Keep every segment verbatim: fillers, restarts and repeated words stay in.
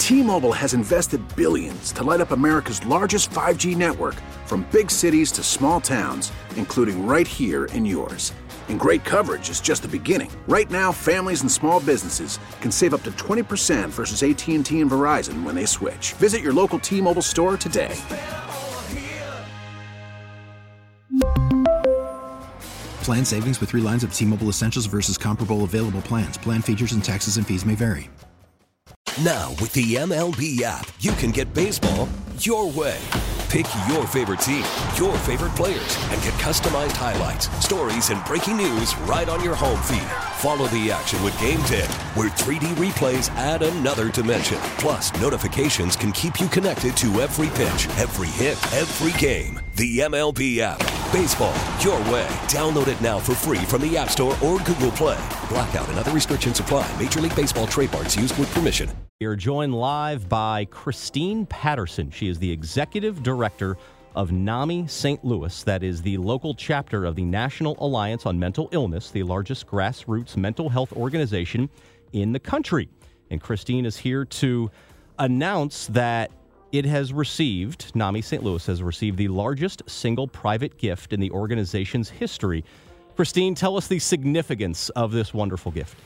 T-Mobile has invested billions to light up America's largest five G network, from big cities to small towns, including right here in yours. And great coverage is just the beginning. Right now, families and small businesses can save up to twenty percent versus A T and T and Verizon when they switch. Visit your local T-Mobile store today. Plan savings with three lines of T-Mobile Essentials versus comparable available plans. Plan features and taxes and fees may vary. Now, with the M L B app, you can get baseball your way. Pick your favorite team, your favorite players, and get customized highlights, stories, and breaking news right on your home feed. Follow the action with Game Day, where three D replays add another dimension. Plus, notifications can keep you connected to every pitch, every hit, every game. The M L B app. Baseball your way. Download it now for free from the App Store or Google Play. Blackout and other restrictions apply. Major League Baseball trademarks used with permission. We are joined live by Christine Patterson. She is the executive director of NAMI Saint Louis. That is the local chapter of the National Alliance on Mental Illness, the largest grassroots mental health organization in the country. And Christine is here to announce that it has received, NAMI Saint Louis has received the largest single private gift in the organization's history. Christine, tell us the significance of this wonderful gift.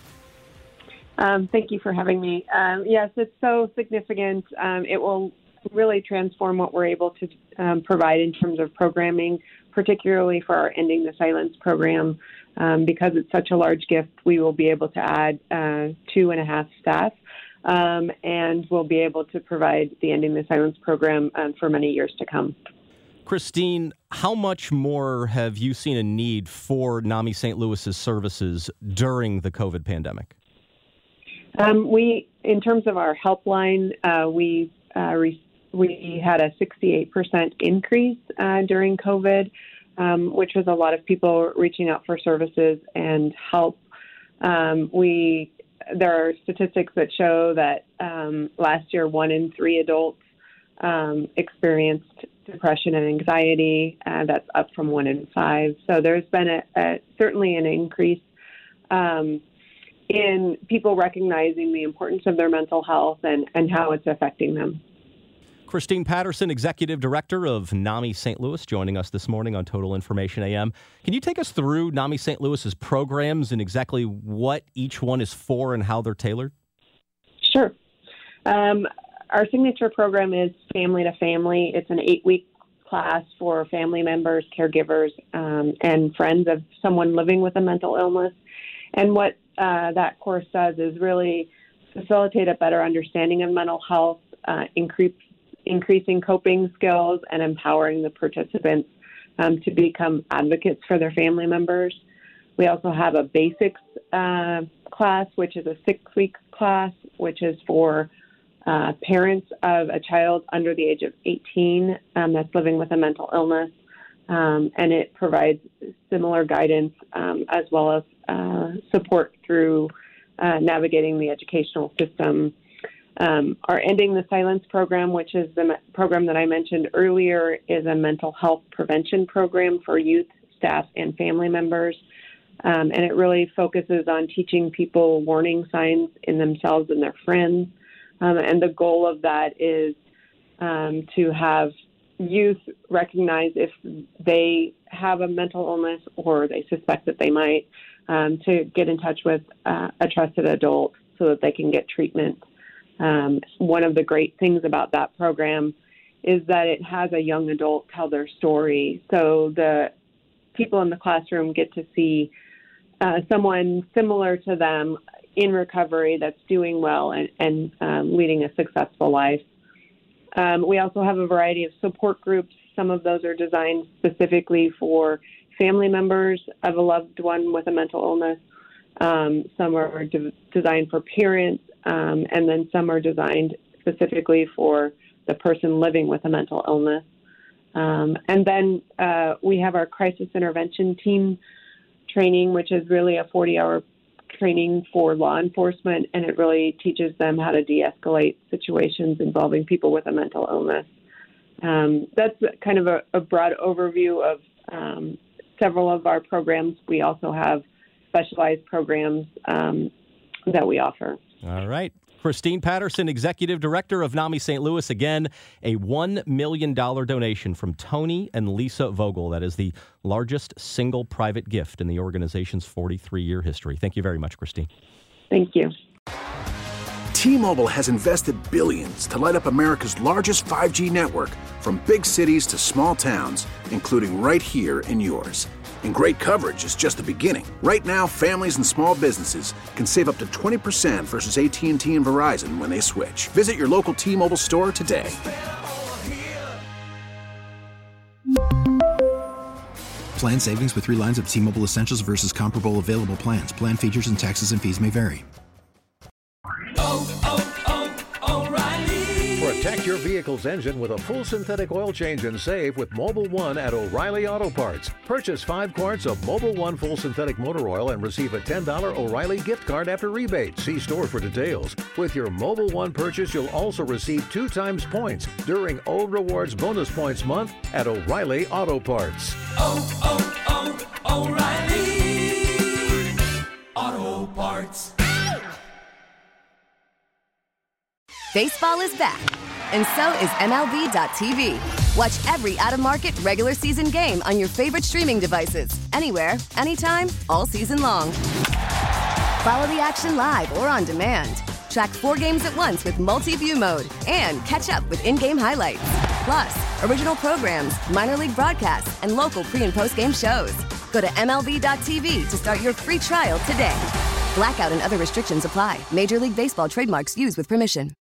Um, thank you for having me. Um, yes, it's so significant. Um, it will really transform what we're able to um, provide in terms of programming, particularly for our Ending the Silence program. Um, because it's such a large gift, we will be able to add uh, two and a half staff, um, and we'll be able to provide the Ending the Silence program um, for many years to come. Christine, how much more have you seen a need for NAMI Saint Louis's services during the COVID pandemic? Um, we, in terms of our helpline, uh, we uh, re- we had a sixty-eight percent increase uh, during COVID, um, which was a lot of people reaching out for services and help. Um, we there are statistics that show that um, last year one in three adults um, experienced depression and anxiety. Uh, that's up from one in five. So there's been a, a certainly an increase Um, in people recognizing the importance of their mental health and, and how it's affecting them. Christine Patterson, Executive Director of NAMI Saint Louis, joining us this morning on Total Information A M. Can you take us through NAMI Saint Louis's programs and exactly what each one is for and how they're tailored? Sure. Um, our signature program is Family to Family. It's an eight-week class for family members, caregivers, um, and friends of someone living with a mental illness. And what uh, that course does is really facilitate a better understanding of mental health, uh, increase, increasing coping skills, and empowering the participants um, to become advocates for their family members. We also have a basics uh, class, which is a six-week class, which is for uh, parents of a child under the age of eighteen um, that's living with a mental illness. Um, and it provides similar guidance um, as well as uh, support through uh, navigating the educational system. Um, our Ending the Silence program, which is the program that I mentioned earlier, is a mental health prevention program for youth, staff, and family members. Um, and it really focuses on teaching people warning signs in themselves and their friends. Um, and the goal of that is um, to have youth recognize if they have a mental illness or they suspect that they might, um, to get in touch with uh, a trusted adult so that they can get treatment. Um, one of the great things about that program is that it has a young adult tell their story. So the people in the classroom get to see uh, someone similar to them in recovery that's doing well and, and um, leading a successful life. Um, we also have a variety of support groups. Some of those are designed specifically for family members of a loved one with a mental illness. Um, some are de- designed for parents, um, and then some are designed specifically for the person living with a mental illness. Um, and then uh, we have our crisis intervention team training, which is really a forty-hour training for law enforcement, and it really teaches them how to de-escalate situations involving people with a mental illness. Um, that's kind of a, a broad overview of um, several of our programs. We also have specialized programs um, that we offer. All right. Christine Patterson, Executive Director of NAMI Saint Louis. Again, a one million dollars donation from Tony and Lisa Vogel. That is the largest single private gift in the organization's forty-three-year history. Thank you very much, Christine. Thank you. T-Mobile has invested billions to light up America's largest five G network, from big cities to small towns, including right here in yours. And great coverage is just the beginning. Right now, families and small businesses can save up to twenty percent versus A T and T and Verizon when they switch. Visit your local T-Mobile store today. Plan savings with three lines of T-Mobile Essentials versus comparable available plans. Plan features and taxes and fees may vary. Oh, oh, oh, O'Reilly. Protect your vehicle's engine with a full synthetic oil change and save with Mobil one at O'Reilly Auto Parts. Purchase five quarts of Mobil one full synthetic motor oil and receive a ten dollars O'Reilly gift card after rebate. See store for details. With your Mobil one purchase, you'll also receive two times points during O Rewards Bonus Points Month at O'Reilly Auto Parts. Oh, oh, oh, O'Reilly Auto Parts. Baseball is back, and so is M L B dot T V. Watch every out-of-market regular season game on your favorite streaming devices, anywhere, anytime, all season long. Follow the action live or on demand. Track four games at once with multi-view mode and catch up with in-game highlights. Plus, original programs, minor league broadcasts, and local pre- and post-game shows. Go to M L B dot T V to start your free trial today. Blackout and other restrictions apply. Major League Baseball trademarks used with permission.